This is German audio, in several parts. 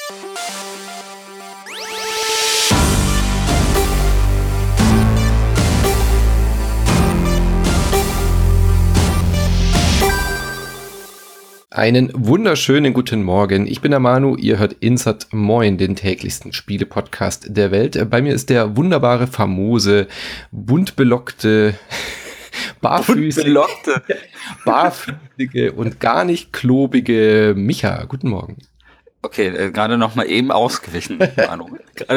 Einen wunderschönen guten Morgen. Ich bin der Manu, ihr hört Insert Moin, den täglichsten Spiele-Podcast der Welt. Bei mir ist der wunderbare, famose, buntbelockte, barfüßige und gar nicht klobige Micha. Guten Morgen. Okay, gerade noch mal eben ausgewichen, Manu.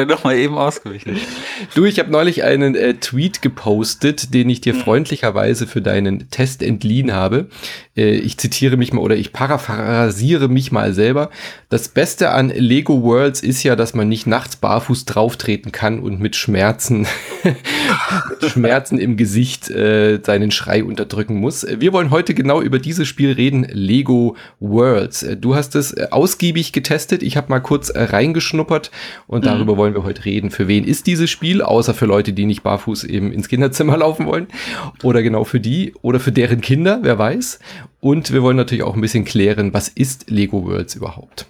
Du, ich habe neulich einen Tweet gepostet, den ich dir freundlicherweise für deinen Test entliehen habe. Ich zitiere mich mal oder ich paraphrasiere mich mal selber. Das Beste an Lego Worlds ist ja, dass man nicht nachts barfuß drauftreten kann und mit Schmerzen im Gesicht seinen Schrei unterdrücken muss. Wir wollen heute genau über dieses Spiel reden, Lego Worlds. Du hast es ausgiebig getestet. Ich habe mal kurz reingeschnuppert und darüber wollen wir heute reden. Für wen ist dieses Spiel? Außer für Leute, die nicht barfuß eben ins Kinderzimmer laufen wollen. Oder genau für die oder für deren Kinder, wer weiß. Und wir wollen natürlich auch ein bisschen klären, was ist Lego Worlds überhaupt?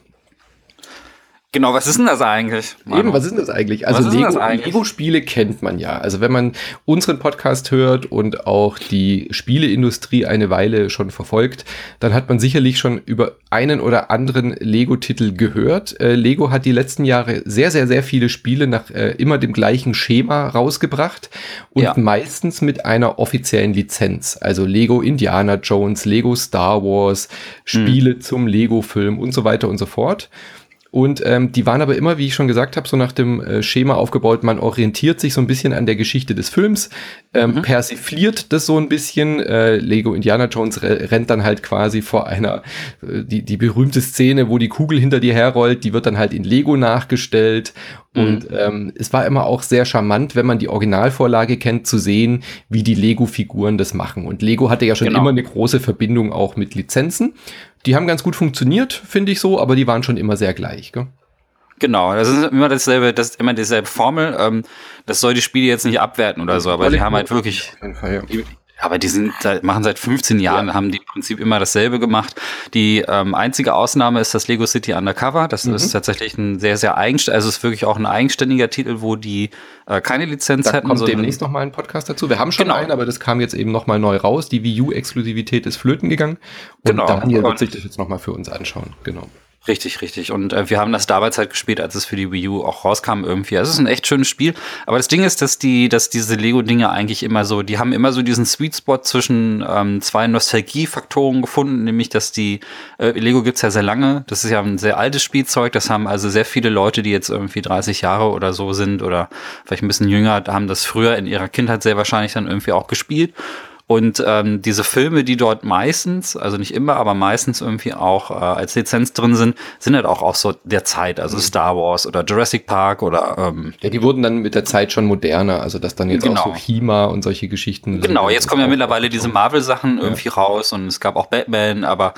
Genau, was ist denn das eigentlich, Manu? Eben, was ist denn das eigentlich? Also Lego-Spiele kennt man ja. Also wenn man unseren Podcast hört und auch die Spieleindustrie eine Weile schon verfolgt, dann hat man sicherlich schon über einen oder anderen Lego-Titel gehört. Lego hat die letzten Jahre sehr, sehr, sehr viele Spiele nach immer dem gleichen Schema rausgebracht und meistens mit einer offiziellen Lizenz. Also Lego Indiana Jones, Lego Star Wars, Spiele zum Lego-Film und so weiter und so fort. Und die waren aber immer, wie ich schon gesagt habe, so nach dem Schema aufgebaut, man orientiert sich so ein bisschen an der Geschichte des Films, persifliert das so ein bisschen. Lego Indiana Jones rennt dann halt quasi vor einer, die berühmte Szene, wo die Kugel hinter dir herrollt, die wird dann halt in Lego nachgestellt. Und es war immer auch sehr charmant, wenn man die Originalvorlage kennt, zu sehen, wie die Lego-Figuren das machen. Und Lego hatte ja schon immer eine große Verbindung auch mit Lizenzen. Die haben ganz gut funktioniert, finde ich so, aber die waren schon immer sehr gleich, gell? Genau, das ist immer dieselbe Formel. Das soll die Spiele jetzt nicht abwerten oder so, aber die haben halt wirklich... Auf jeden Fall, ja. Aber die machen seit 15 Jahren, haben die im Prinzip immer dasselbe gemacht. Die einzige Ausnahme ist das Lego City Undercover. Das ist tatsächlich ein sehr, sehr eigenständiger, also es ist wirklich auch ein eigenständiger Titel, wo die keine Lizenz hätten. Da kommt demnächst nochmal ein Podcast dazu. Wir haben schon einen, aber das kam jetzt eben nochmal neu raus. Die Wii U-Exklusivität ist flöten gegangen. Und Daniel wird sich das jetzt nochmal für uns anschauen. Genau. Richtig. Und wir haben das damals halt gespielt, als es für die Wii U auch rauskam irgendwie. Also es ist ein echt schönes Spiel. Aber das Ding ist, dass diese Lego-Dinge eigentlich immer so, die haben immer so diesen Sweet Spot zwischen zwei Nostalgie-Faktoren gefunden, nämlich, dass Lego gibt's ja sehr lange. Das ist ja ein sehr altes Spielzeug. Das haben also sehr viele Leute, die jetzt irgendwie 30 Jahre oder so sind oder vielleicht ein bisschen jünger, haben das früher in ihrer Kindheit sehr wahrscheinlich dann irgendwie auch gespielt. Und diese Filme, die dort meistens, also nicht immer, aber meistens irgendwie auch als Lizenz drin sind halt auch aus so der Zeit, also Star Wars oder Jurassic Park oder ja, die wurden dann mit der Zeit schon moderner, also dass dann jetzt auch so He-Man und solche Geschichten. Genau, jetzt kommen ja mittlerweile diese Marvel-Sachen irgendwie raus und es gab auch Batman, aber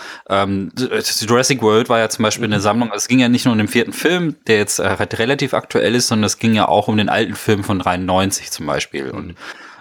Jurassic World war ja zum Beispiel eine Sammlung, es ging ja nicht nur um den 4. Film, der jetzt relativ aktuell ist, sondern es ging ja auch um den alten Film von 93 zum Beispiel und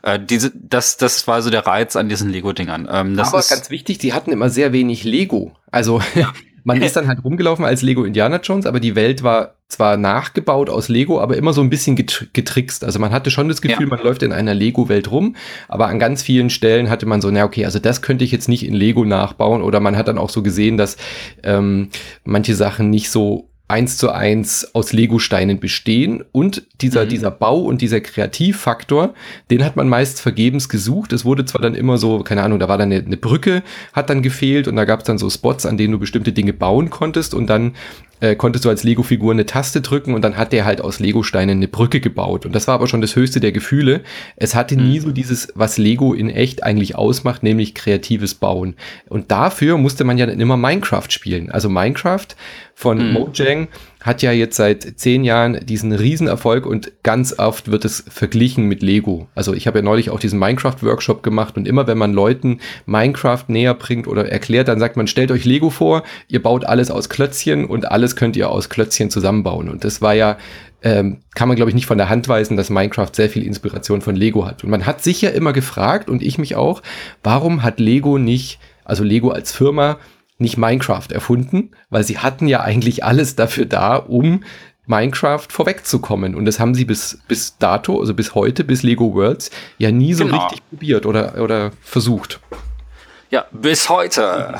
das war so der Reiz an diesen Lego-Dingern. Aber ganz wichtig, die hatten immer sehr wenig Lego. Also man ist dann halt rumgelaufen als Lego Indiana Jones, aber die Welt war zwar nachgebaut aus Lego, aber immer so ein bisschen getrickst. Also man hatte schon das Gefühl, man läuft in einer Lego-Welt rum, aber an ganz vielen Stellen hatte man so, also das könnte ich jetzt nicht in Lego nachbauen. Oder man hat dann auch so gesehen, dass manche Sachen nicht so 1:1 aus Lego-Steinen bestehen und dieser Bau und dieser Kreativfaktor, den hat man meist vergebens gesucht. Es wurde zwar dann immer so, keine Ahnung, da war dann eine Brücke, hat dann gefehlt und da gab es dann so Spots, an denen du bestimmte Dinge bauen konntest und dann konntest du als Lego-Figur eine Taste drücken und dann hat der halt aus Lego-Steinen eine Brücke gebaut. Und das war aber schon das höchste der Gefühle. Es hatte nie so dieses, was Lego in echt eigentlich ausmacht, nämlich kreatives Bauen. Und dafür musste man ja dann immer Minecraft spielen. Also Minecraft von Mojang hat ja jetzt seit 10 Jahren diesen Riesenerfolg und ganz oft wird es verglichen mit Lego. Also ich habe ja neulich auch diesen Minecraft-Workshop gemacht und immer wenn man Leuten Minecraft näher bringt oder erklärt, dann sagt man, stellt euch Lego vor, ihr baut alles aus Klötzchen und alles könnt ihr aus Klötzchen zusammenbauen. Und das war ja, kann man glaube ich nicht von der Hand weisen, dass Minecraft sehr viel Inspiration von Lego hat. Und man hat sich ja immer gefragt und ich mich auch, warum hat Lego nicht, also Lego als Firma, nicht Minecraft erfunden, weil sie hatten ja eigentlich alles dafür da, um Minecraft vorwegzukommen. Und das haben sie bis dato, also bis heute, bis Lego Worlds, ja nie so richtig probiert oder versucht. Ja, bis heute.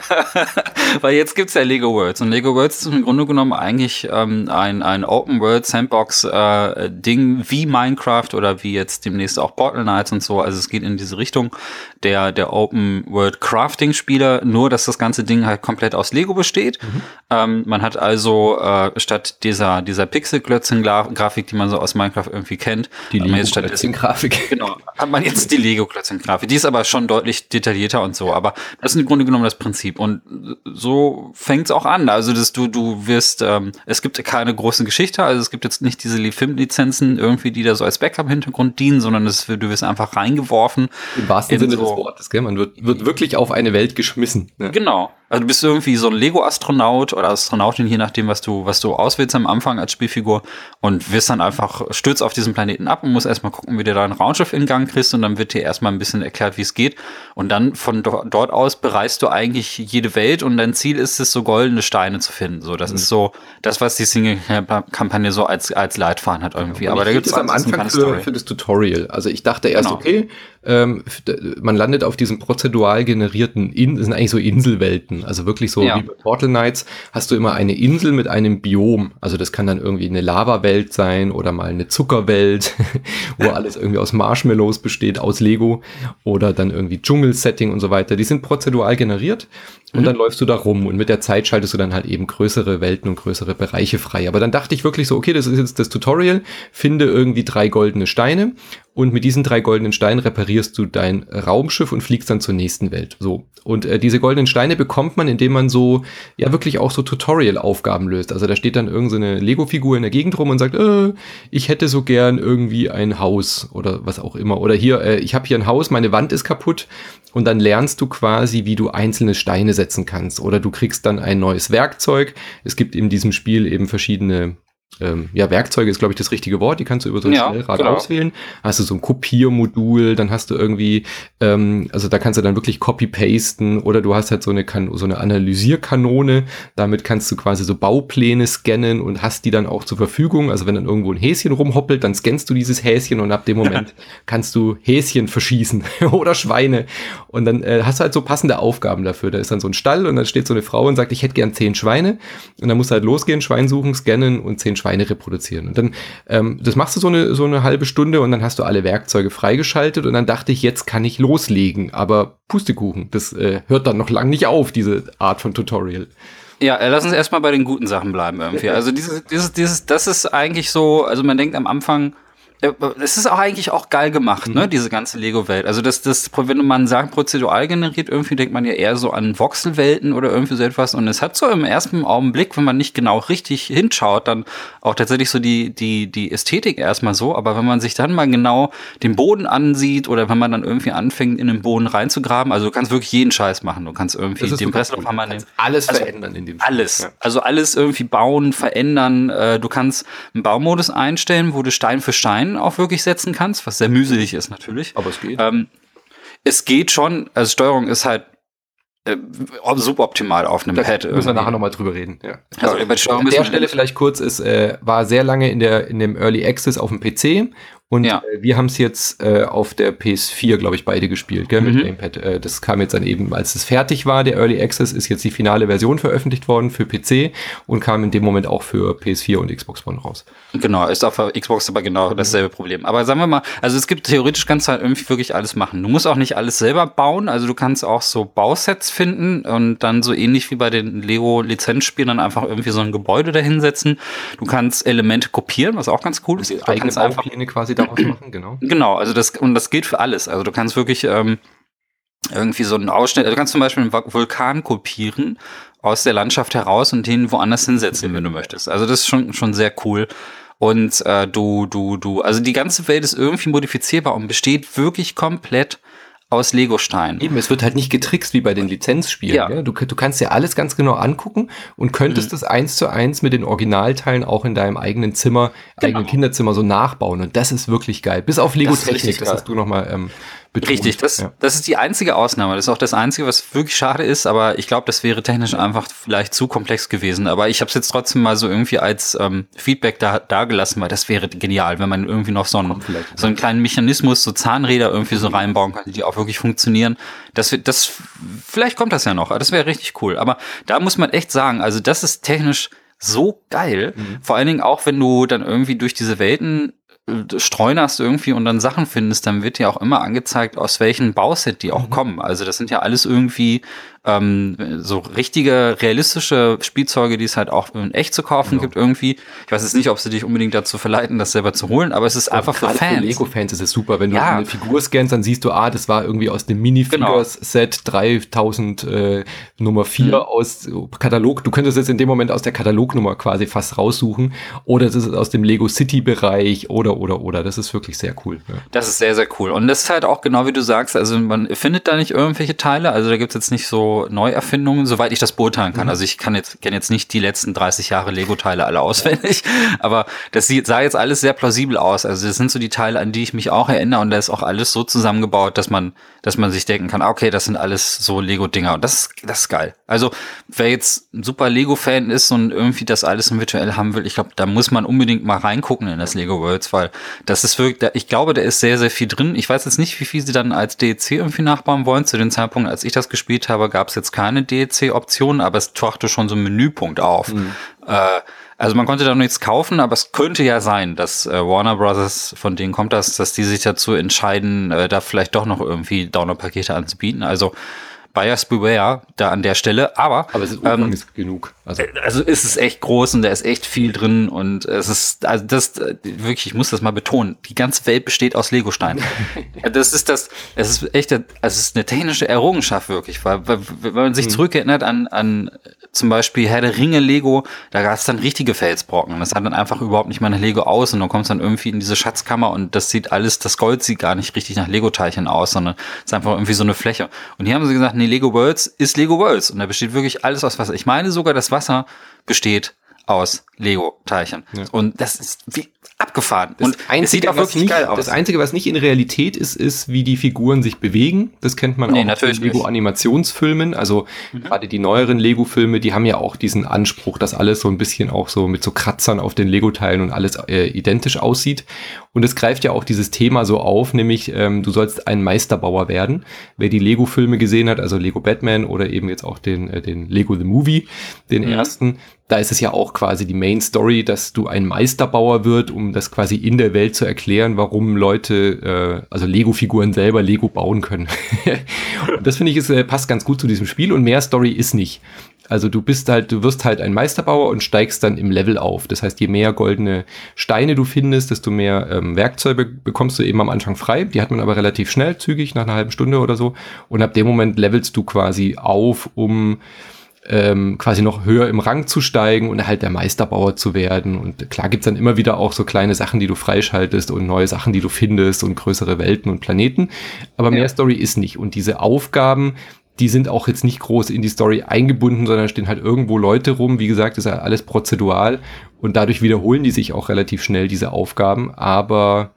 Weil jetzt gibt's ja Lego Worlds. Und Lego Worlds ist im Grunde genommen eigentlich ein Open-World-Sandbox-Ding wie Minecraft oder wie jetzt demnächst auch Portal Knights und so. Also es geht in diese Richtung der Open-World-Crafting-Spieler, nur dass das ganze Ding halt komplett aus Lego besteht. Man hat also statt dieser Pixel-Klötzchen-Grafik, die man so aus Minecraft irgendwie kennt, die Lego-Klötzchen-Grafik. Genau, hat man jetzt die Lego-Klötzchen-Grafik. Die ist aber schon deutlich detaillierter und so. Aber das ist im Grunde genommen das Prinzip. Und so fängt es auch an. Also du wirst, es gibt keine große Geschichte, also es gibt jetzt nicht diese Filmlizenzen irgendwie, die da so als Backup-Hintergrund dienen, sondern du wirst einfach reingeworfen. Im wahrsten Sinne des Wortes, gell? Man wird wirklich auf eine Welt geschmissen. Ne? Genau. Also du bist irgendwie so ein Lego-Astronaut oder Astronautin, je nachdem, was du auswählst am Anfang als Spielfigur und wirst dann einfach, stürzt auf diesen Planeten ab und musst erstmal gucken, wie du dein Raumschiff in Gang kriegst und dann wird dir erstmal ein bisschen erklärt, wie es geht und dann von dort aus bereist du eigentlich jede Welt und dein Ziel ist es, so goldene Steine zu finden. So, das ist so das, was die Single-Kampagne so als Leitfaden hat irgendwie. Aber da gibt es am Anfang für das Tutorial. Also ich dachte erst, okay, man landet auf diesen prozedural generierten, das sind eigentlich so Inselwelten. Also wirklich so wie bei Portal Knights hast du immer eine Insel mit einem Biom. Also das kann dann irgendwie eine Lava-Welt sein oder mal eine Zuckerwelt, wo alles irgendwie aus Marshmallows besteht, aus Lego oder dann irgendwie Dschungel-Setting und so weiter. Die sind prozedural generiert und dann läufst du da rum und mit der Zeit schaltest du dann halt eben größere Welten und größere Bereiche frei. Aber dann dachte ich wirklich so, okay, das ist jetzt das Tutorial, finde irgendwie 3 goldene Steine und mit diesen 3 goldenen Steinen reparierst du dein Raumschiff und fliegst dann zur nächsten Welt. So. Und diese goldenen Steine bekommt man, indem man so, ja wirklich auch so Tutorial-Aufgaben löst. Also da steht dann irgendeine Lego-Figur in der Gegend rum und sagt, ich hätte so gern irgendwie ein Haus oder was auch immer. Oder hier, ich habe hier ein Haus, meine Wand ist kaputt. Und dann lernst du quasi, wie du einzelne Steine setzen kannst. Oder du kriegst dann ein neues Werkzeug. Es gibt in diesem Spiel eben verschiedene Werkzeuge ist, glaube ich, das richtige Wort. Die kannst du über so ein Schnellrad auswählen. Hast du so ein Kopiermodul, dann hast du irgendwie, also da kannst du dann wirklich copy-pasten oder du hast halt so eine Analysierkanone. Damit kannst du quasi so Baupläne scannen und hast die dann auch zur Verfügung. Also wenn dann irgendwo ein Häschen rumhoppelt, dann scannst du dieses Häschen und ab dem Moment kannst du Häschen verschießen oder Schweine. Und dann hast du halt so passende Aufgaben dafür. Da ist dann so ein Stall und dann steht so eine Frau und sagt, ich hätte gern 10 Schweine. Und dann musst du halt losgehen, Schwein suchen, scannen und 10 Schweine reproduzieren. Und dann, das machst du so eine halbe Stunde und dann hast du alle Werkzeuge freigeschaltet und dann dachte ich, jetzt kann ich loslegen. Aber Pustekuchen, das hört dann noch lang nicht auf, diese Art von Tutorial. Ja, lass uns erstmal bei den guten Sachen bleiben irgendwie. Also das ist eigentlich so, also man denkt am Anfang, es ist auch eigentlich auch geil gemacht, ne, diese ganze Lego-Welt. Also wenn man sagt, prozedural generiert, irgendwie denkt man ja eher so an Voxelwelten oder irgendwie so etwas. Und es hat so im ersten Augenblick, wenn man nicht genau richtig hinschaut, dann auch tatsächlich so die Ästhetik erstmal so. Aber wenn man sich dann mal genau den Boden ansieht oder wenn man dann irgendwie anfängt, in den Boden reinzugraben, also du kannst wirklich jeden Scheiß machen. Du kannst irgendwie den Presslufthammer nehmen. Alles verändern in dem Spiel. Alles. Ja. Also alles irgendwie bauen, verändern. Du kannst einen Baumodus einstellen, wo du Stein für Stein auch wirklich setzen kannst, was sehr mühselig ist natürlich. Aber es geht. Es geht schon, also Steuerung ist halt suboptimal auf einem Pad. Müssen wir nachher nochmal drüber reden. Ja. Also bei Steuerung an der Stelle vielleicht kurz, es war sehr lange in dem Early Access auf dem PC und wir haben es jetzt auf der PS4, glaube ich, beide gespielt, gell, mit Gamepad. Das kam jetzt dann eben, als es fertig war, der Early Access, ist jetzt die finale Version veröffentlicht worden für PC und kam in dem Moment auch für PS4 und Xbox One raus. Genau, ist auf der Xbox aber genau dasselbe Problem. Aber sagen wir mal, also es gibt theoretisch, kannst du halt irgendwie wirklich alles machen. Du musst auch nicht alles selber bauen, also du kannst auch so Bausets finden und dann so ähnlich wie bei den Lego-Lizenzspielen dann einfach irgendwie so ein Gebäude dahinsetzen. Du kannst Elemente kopieren, was auch ganz cool ist. Die eigene Baupläne quasi daraus machen, genau. Genau, also das gilt für alles. Also du kannst wirklich irgendwie so einen Ausschnitt, also du kannst zum Beispiel einen Vulkan kopieren aus der Landschaft heraus und den woanders hinsetzen, wenn du möchtest. Also das ist schon sehr cool. Und also die ganze Welt ist irgendwie modifizierbar und besteht wirklich komplett aus Lego-Steinen. Eben, es wird halt nicht getrickst wie bei den Lizenzspielen. Ja. Ja? Du kannst dir alles ganz genau angucken und könntest das 1:1 mit den Originalteilen auch in deinem eigenen Zimmer, eigenen Kinderzimmer so nachbauen. Und das ist wirklich geil. Bis auf Lego-Technik, das hast du nochmal betont. Richtig, das ist die einzige Ausnahme. Das ist auch das Einzige, was wirklich schade ist, aber ich glaube, das wäre technisch einfach vielleicht zu komplex gewesen. Aber ich habe es jetzt trotzdem mal so irgendwie als Feedback da gelassen, weil das wäre genial, wenn man irgendwie noch so einen kleinen Mechanismus, so Zahnräder irgendwie so reinbauen kann, die auch wirklich funktionieren. Vielleicht kommt das ja noch, das wäre richtig cool. Aber da muss man echt sagen, also das ist technisch so geil. Vor allen Dingen auch, wenn du dann irgendwie durch diese Welten streunerst irgendwie und dann Sachen findest, dann wird dir auch immer angezeigt, aus welchem Bauset die auch kommen. Also das sind ja alles irgendwie so richtige, realistische Spielzeuge, die es halt auch in echt zu kaufen gibt irgendwie. Ich weiß jetzt nicht, ob sie dich unbedingt dazu verleiten, das selber zu holen, aber es ist einfach für Fans. Für Lego-Fans ist es super. Wenn du eine Figur scannst, dann siehst du, das war irgendwie aus dem Minifigures-Set 3000 Nummer 4 aus Katalog. Du könntest jetzt in dem Moment aus der Katalognummer quasi fast raussuchen. Oder das ist aus dem Lego City-Bereich oder. Das ist wirklich sehr cool. Ja. Das ist sehr, sehr cool. Und das ist halt auch genau wie du sagst, also man findet da nicht irgendwelche Teile, also da gibt es jetzt nicht so Neuerfindungen, soweit ich das beurteilen kann. Also ich kenne jetzt nicht die letzten 30 Jahre Lego-Teile alle auswendig, aber das sah jetzt alles sehr plausibel aus. Also das sind so die Teile, an die ich mich auch erinnere und da ist auch alles so zusammengebaut, dass man sich denken kann, okay, das sind alles so Lego-Dinger und das ist geil. Also wer jetzt ein super Lego-Fan ist und irgendwie das alles im Virtuell haben will, ich glaube, da muss man unbedingt mal reingucken in das Lego Worlds, weil das ist wirklich, ich glaube, da ist sehr, sehr viel drin. Ich weiß jetzt nicht, wie viel sie dann als DLC irgendwie nachbauen wollen. Zu dem Zeitpunkt, als ich das gespielt habe, gab es jetzt keine DLC-Optionen, aber es tauchte schon so ein Menüpunkt auf. Also man konnte da noch nichts kaufen, aber es könnte ja sein, dass Warner Brothers, von denen kommt das, dass die sich dazu entscheiden, da vielleicht doch noch irgendwie Download-Pakete anzubieten. Also Buyers Beware da an der Stelle, aber es ist Umfang ist genug. Also ist es echt groß und da ist echt viel drin und es ist, also das wirklich, ich muss das mal betonen, die ganze Welt besteht aus Legosteinen. Es ist eine technische Errungenschaft wirklich, weil wenn man sich zurückerinnert an zum Beispiel Herr der Ringe Lego, da gab es dann richtige Felsbrocken. Das sah dann einfach überhaupt nicht mal nach Lego aus und dann kommst du dann irgendwie in diese Schatzkammer und das Gold sieht gar nicht richtig nach Lego-Teilchen aus, sondern es ist einfach irgendwie so eine Fläche. Und hier haben sie gesagt, nee, Lego Worlds ist Lego Worlds und da besteht wirklich alles aus Wasser. Ich meine sogar, das Wasser besteht aus Lego-Teilchen. Ja. Und das ist wie abgefahren. Und es sieht auch wirklich geil aus. Das Einzige, was nicht in Realität ist, wie die Figuren sich bewegen. Das kennt man auch aus den Lego-Animationsfilmen. Also gerade die neueren Lego-Filme, die haben ja auch diesen Anspruch, dass alles so ein bisschen auch so mit so Kratzern auf den Lego-Teilen und alles identisch aussieht. Und es greift ja auch dieses Thema so auf, nämlich du sollst ein Meisterbauer werden. Wer die Lego-Filme gesehen hat, also Lego Batman oder eben jetzt auch den Lego The Movie, den ersten, da ist es ja auch quasi die Main Story, dass du ein Meisterbauer wird, um das quasi in der Welt zu erklären, warum Leute, also Lego-Figuren selber Lego bauen können. Und das finde ich, passt ganz gut zu diesem Spiel und mehr Story ist nicht. Also du wirst halt ein Meisterbauer und steigst dann im Level auf. Das heißt, je mehr goldene Steine du findest, desto mehr Werkzeuge bekommst du eben am Anfang frei. Die hat man aber relativ schnell, zügig, nach einer halben Stunde oder so. Und ab dem Moment levelst du quasi auf, um quasi noch höher im Rang zu steigen und halt der Meisterbauer zu werden. Und klar gibt's dann immer wieder auch so kleine Sachen, die du freischaltest und neue Sachen, die du findest und größere Welten und Planeten. Aber mehr Story ist nicht. Und diese Aufgaben, die sind auch jetzt nicht groß in die Story eingebunden, sondern stehen halt irgendwo Leute rum. Wie gesagt, das ist ja alles prozedural und dadurch wiederholen die sich auch relativ schnell, diese Aufgaben. Aber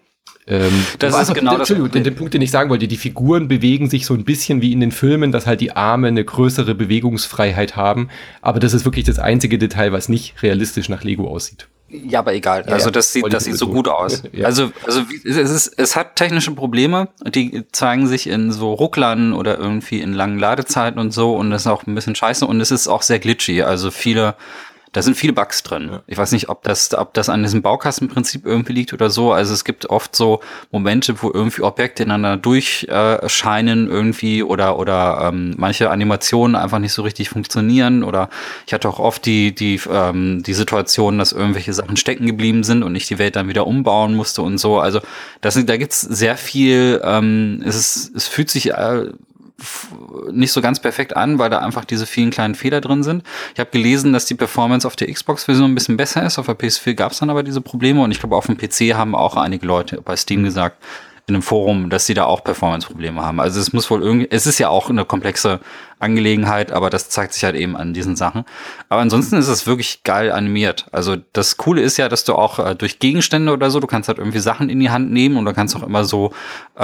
das ist genau das. Den Punkt, den ich sagen wollte, die Figuren bewegen sich so ein bisschen wie in den Filmen, dass halt die Arme eine größere Bewegungsfreiheit haben. Aber das ist wirklich das einzige Detail, was nicht realistisch nach Lego aussieht. Ja, aber egal. Also das sieht so gut aus. Ja. Also es hat technische Probleme, die zeigen sich in so Rucklern oder irgendwie in langen Ladezeiten und so und das ist auch ein bisschen scheiße und es ist auch sehr glitchy. Also da sind viele Bugs drin. Ja. Ich weiß nicht, ob das an diesem Baukastenprinzip irgendwie liegt oder so. Also es gibt oft so Momente, wo irgendwie Objekte ineinander durchscheinen irgendwie oder manche Animationen einfach nicht so richtig funktionieren. Oder ich hatte auch oft die Situation, dass irgendwelche Sachen stecken geblieben sind und ich die Welt dann wieder umbauen musste und so. Also da gibt's sehr viel. Es fühlt sich nicht so ganz perfekt an, weil da einfach diese vielen kleinen Fehler drin sind. Ich habe gelesen, dass die Performance auf der Xbox-Version ein bisschen besser ist. Auf der PS4 gab es dann aber diese Probleme und ich glaube, auf dem PC haben auch einige Leute bei Steam gesagt, in einem Forum, dass sie da auch Performance-Probleme haben. Also es muss wohl irgendwie, es ist ja auch eine komplexe Angelegenheit, aber das zeigt sich halt eben an diesen Sachen. Aber ansonsten ist es wirklich geil animiert. Also das Coole ist ja, dass du auch durch Gegenstände oder so, du kannst halt irgendwie Sachen in die Hand nehmen und du kannst auch immer so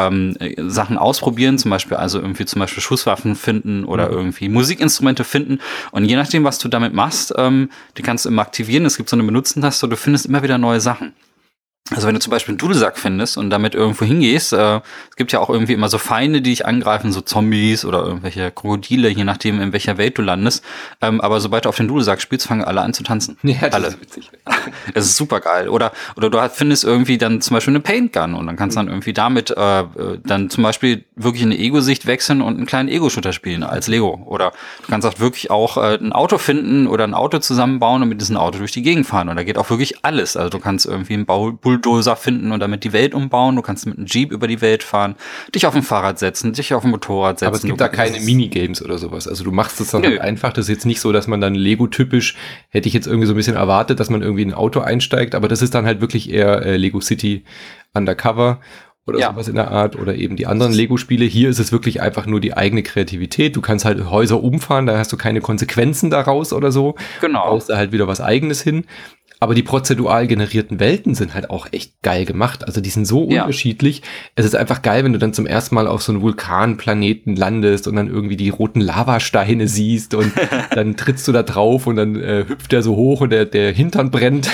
Sachen ausprobieren, zum Beispiel Schusswaffen finden oder irgendwie Musikinstrumente finden. Und je nachdem, was du damit machst, die kannst du immer aktivieren. Es gibt so eine Benutzentaste, du findest immer wieder neue Sachen. Also wenn du zum Beispiel einen Dudelsack findest und damit irgendwo hingehst, es gibt ja auch irgendwie immer so Feinde, die dich angreifen, so Zombies oder irgendwelche Krokodile, je nachdem, in welcher Welt du landest. Aber sobald du auf den Dudelsack spielst, fangen alle an zu tanzen. Ja, das ist witzig. Das ist super geil. Oder du findest irgendwie dann zum Beispiel eine Paintgun und dann kannst du dann irgendwie damit dann zum Beispiel wirklich in eine Ego-Sicht wechseln und einen kleinen Ego-Shooter spielen als Lego. Oder du kannst auch wirklich auch ein Auto finden oder ein Auto zusammenbauen und mit diesem Auto durch die Gegend fahren. Und da geht auch wirklich alles. Also du kannst irgendwie einen Bulldozer finden und damit die Welt umbauen. Du kannst mit einem Jeep über die Welt fahren, dich auf ein Fahrrad setzen, dich auf ein Motorrad setzen. Aber es gibt da keine Minigames oder sowas. Also du machst es dann halt einfach. Das ist jetzt nicht so, dass man dann Lego-typisch, hätte ich jetzt irgendwie so ein bisschen erwartet, dass man irgendwie in ein Auto einsteigt. Aber das ist dann halt wirklich eher Lego City Undercover oder sowas in der Art oder eben die anderen Lego-Spiele. Hier ist es wirklich einfach nur die eigene Kreativität. Du kannst halt Häuser umfahren, da hast du keine Konsequenzen daraus oder so. Genau. Du baust da halt wieder was Eigenes hin. Aber die prozedural generierten Welten sind halt auch echt geil gemacht. Also die sind so unterschiedlich. Es ist einfach geil, wenn du dann zum ersten Mal auf so einen Vulkanplaneten landest und dann irgendwie die roten Lavasteine siehst und dann trittst du da drauf und dann hüpft der so hoch und der Hintern brennt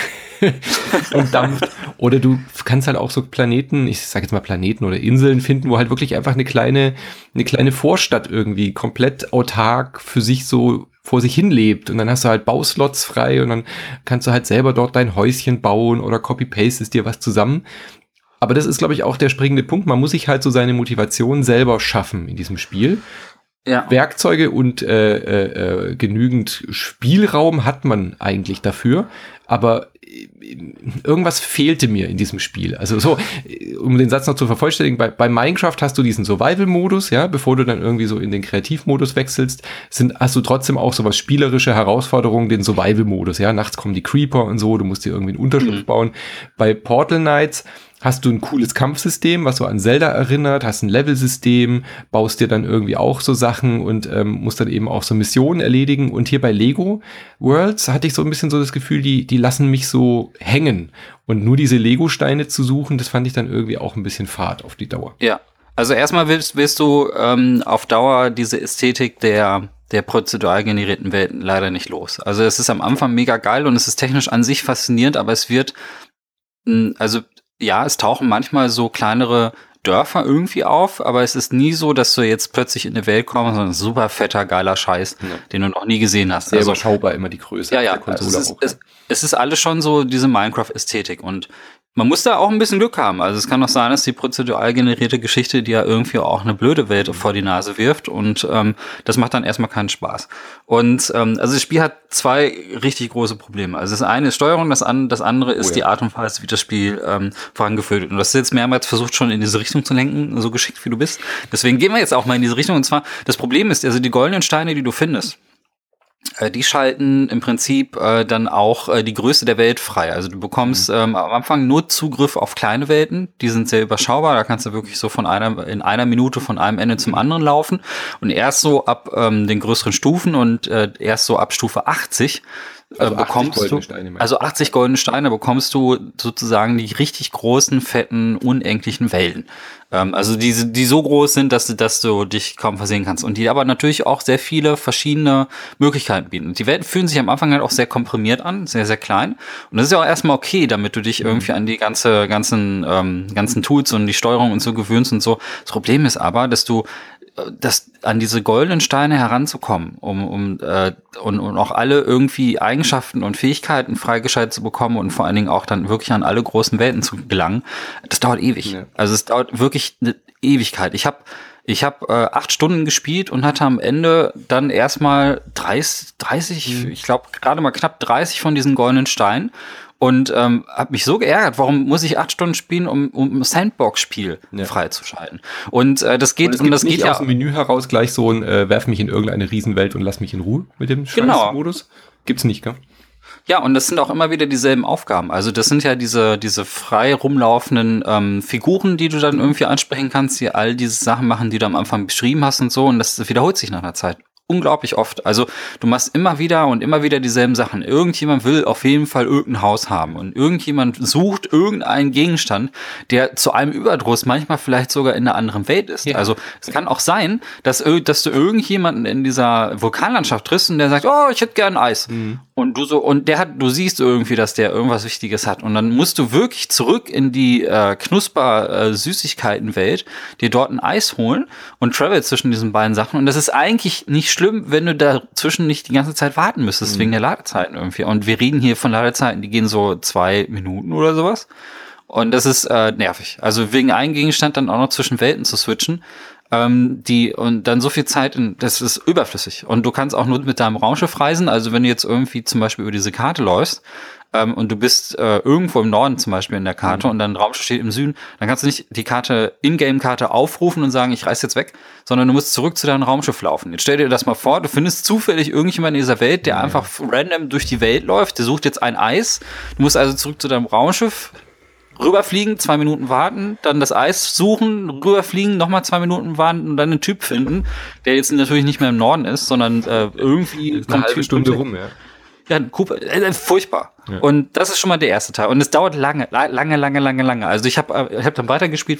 und dampft. Oder du kannst halt auch so Planeten, ich sag jetzt mal Planeten oder Inseln finden, wo halt wirklich einfach eine kleine Vorstadt irgendwie komplett autark für sich so vor sich hin lebt und dann hast du halt Bauslots frei und dann kannst du halt selber dort dein Häuschen bauen oder copy-pastest dir was zusammen. Aber das ist, glaube ich, auch der springende Punkt. Man muss sich halt so seine Motivation selber schaffen in diesem Spiel. Ja. Werkzeuge und genügend Spielraum hat man eigentlich dafür, aber irgendwas fehlte mir in diesem Spiel. Also so, um den Satz noch zu vervollständigen, bei Minecraft hast du diesen Survival-Modus, ja, bevor du dann irgendwie so in den Kreativmodus wechselst, hast du trotzdem auch so was spielerische Herausforderungen, den Survival-Modus, ja, nachts kommen die Creeper und so, du musst dir irgendwie einen Unterschlupf bauen. Bei Portal Knights hast du ein cooles Kampfsystem, was so an Zelda erinnert, hast ein Level-System, baust dir dann irgendwie auch so Sachen und musst dann eben auch so Missionen erledigen. Und hier bei Lego Worlds hatte ich so ein bisschen so das Gefühl, die lassen mich so hängen. Und nur diese Lego-Steine zu suchen, das fand ich dann irgendwie auch ein bisschen fad auf die Dauer. Ja, also erstmal willst du auf Dauer diese Ästhetik der prozedural generierten Welten leider nicht los. Also es ist am Anfang mega geil und es ist technisch an sich faszinierend, aber es wird, es tauchen manchmal so kleinere Dörfer irgendwie auf, aber es ist nie so, dass du jetzt plötzlich in eine Welt kommst, sondern super fetter, geiler Scheiß, den du noch nie gesehen hast. Sehr überschaubar immer die Größe der Konsole auch. Es ist alles schon so diese Minecraft-Ästhetik und man muss da auch ein bisschen Glück haben. Also es kann auch sein, dass die prozedural generierte Geschichte dir irgendwie auch eine blöde Welt vor die Nase wirft und das macht dann erstmal keinen Spaß. Und also das Spiel hat zwei richtig große Probleme. Also das eine ist Steuerung, das andere ist die Art und Weise, wie das Spiel vorangeführt wird. Und das ist jetzt mehrmals versucht schon in diese Richtung zu lenken, so geschickt wie du bist. Deswegen gehen wir jetzt auch mal in diese Richtung. Und zwar, das Problem ist, also die goldenen Steine, die du findest, die schalten im Prinzip dann auch die Größe der Welt frei. Also du bekommst am Anfang nur Zugriff auf kleine Welten, die sind sehr überschaubar, da kannst du wirklich so in einer Minute von einem Ende zum anderen laufen und erst so ab den größeren Stufen und erst so ab Stufe 80 bekommst du, also 80 goldene Steine bekommst du sozusagen die richtig großen, fetten, unendlichen Wellen. Also die so groß sind, dass du dich kaum versehen kannst. Und die aber natürlich auch sehr viele verschiedene Möglichkeiten bieten. Und die Welten fühlen sich am Anfang halt auch sehr komprimiert an, sehr, sehr klein. Und das ist ja auch erstmal okay, damit du dich irgendwie an die ganzen Tools und die Steuerung und so gewöhnst und so. Das Problem ist aber, dass an diese goldenen Steine heranzukommen, um auch alle irgendwie Eigenschaften und Fähigkeiten freigeschaltet zu bekommen und vor allen Dingen auch dann wirklich an alle großen Welten zu gelangen, das dauert ewig. Ja. Also es dauert wirklich eine Ewigkeit. Ich habe 8 Stunden gespielt und hatte am Ende dann erstmal 30, ich glaube gerade mal knapp 30 von diesen goldenen Steinen. Und habe mich so geärgert, warum muss ich 8 Stunden spielen, um ein Sandbox-Spiel freizuschalten? Und das geht nicht aus dem Menü heraus gleich so ein werf mich in irgendeine Riesenwelt und lass mich in Ruhe mit dem Scheiß-Modus. Gibt's nicht, gell? Ja, und das sind auch immer wieder dieselben Aufgaben. Also das sind ja diese frei rumlaufenden Figuren, die du dann irgendwie ansprechen kannst, die all diese Sachen machen, die du am Anfang beschrieben hast und so. Und das wiederholt sich nach einer Zeit. Unglaublich oft. Also du machst immer wieder dieselben Sachen. Irgendjemand will auf jeden Fall irgendein Haus haben und irgendjemand sucht irgendeinen Gegenstand, der zu einem Überdruss manchmal vielleicht sogar in einer anderen Welt ist. Ja. Also es kann auch sein, dass du irgendjemanden in dieser Vulkanlandschaft triffst und der sagt, oh, ich hätte gern Eis. Mhm. Und du siehst irgendwie, dass der irgendwas Wichtiges hat. Und dann musst du wirklich zurück in die Knusper-Süßigkeiten-Welt, dir dort ein Eis holen und travel zwischen diesen beiden Sachen. Und das ist eigentlich nicht schlimm, wenn du dazwischen nicht die ganze Zeit warten müsstest, wegen der Ladezeiten irgendwie. Und wir reden hier von Ladezeiten, die gehen so 2 Minuten oder sowas. Und das ist nervig. Also wegen einem Gegenstand dann auch noch zwischen Welten zu switchen, und dann so viel Zeit, das ist überflüssig. Und du kannst auch nur mit deinem Raumschiff reisen. Also wenn du jetzt irgendwie zum Beispiel über diese Karte läufst, und du bist irgendwo im Norden zum Beispiel in der Karte und dein Raumschiff steht im Süden, dann kannst du nicht die Karte, Ingame-Karte aufrufen und sagen, ich reise jetzt weg, sondern du musst zurück zu deinem Raumschiff laufen. Jetzt stell dir das mal vor, du findest zufällig irgendjemanden in dieser Welt, der einfach random durch die Welt läuft, der sucht jetzt ein Eis. Du musst also zurück zu deinem Raumschiff, rüberfliegen, 2 Minuten warten, dann das Eis suchen, rüberfliegen, nochmal 2 Minuten warten und dann einen Typ finden, der jetzt natürlich nicht mehr im Norden ist, sondern irgendwie eine halbe Stunde rum, ja. Ja, furchtbar. Ja. Und das ist schon mal der erste Teil. Und es dauert lange. Also ich hab dann weitergespielt.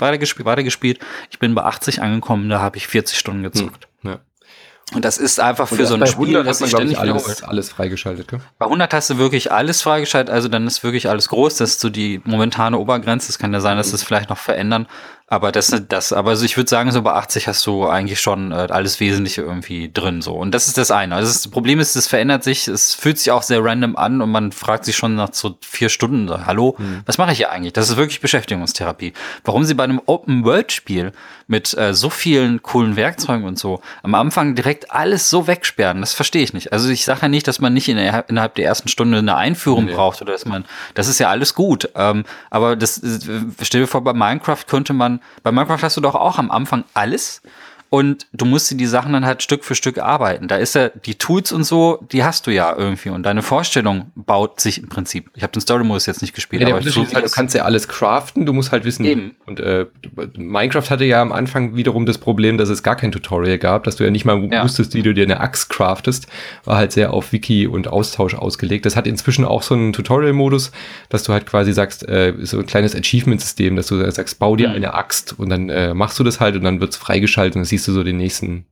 Ich bin bei 80 angekommen, da habe ich 40 Stunden gezockt. Ja. Und das ist einfach für so ein Spiel, das man, ständig alles freigeschaltet, gell? Bei 100 hast du wirklich alles freigeschaltet, also dann ist wirklich alles groß, das ist so die momentane Obergrenze, es kann ja sein, dass das vielleicht noch verändern, aber aber also ich würde sagen, so bei 80 hast du eigentlich schon alles Wesentliche irgendwie drin, so. Und das ist das eine. Also das Problem ist, es verändert sich, es fühlt sich auch sehr random an und man fragt sich schon nach so 4 Stunden, so, hallo, was mache ich hier eigentlich? Das ist wirklich Beschäftigungstherapie. Warum sie bei einem Open-World-Spiel mit so vielen coolen Werkzeugen und so am Anfang direkt alles so wegsperren, das verstehe ich nicht. Also ich sage ja nicht, dass man nicht innerhalb der ersten Stunde eine Einführung braucht oder das ist ja alles gut. Aber stell dir vor, bei Minecraft hast du doch auch am Anfang alles und du musst dir die Sachen dann halt Stück für Stück arbeiten. Da ist ja die Tools und so, die hast du ja irgendwie und deine Vorstellung baut sich im Prinzip. Ich habe den Story-Modus jetzt nicht gespielt. Ja, aber du kannst ja alles craften, du musst halt wissen. Eben. Und Minecraft hatte ja am Anfang wiederum das Problem, dass es gar kein Tutorial gab, dass du ja nicht mal wusstest, wie du dir eine Axt craftest. War halt sehr auf Wiki und Austausch ausgelegt. Das hat inzwischen auch so einen Tutorial-Modus, dass du halt quasi sagst, so ein kleines Achievement-System, dass du sagst, bau dir eine Axt und dann machst du das halt und dann wird's freigeschaltet und dann siehst du so den nächsten.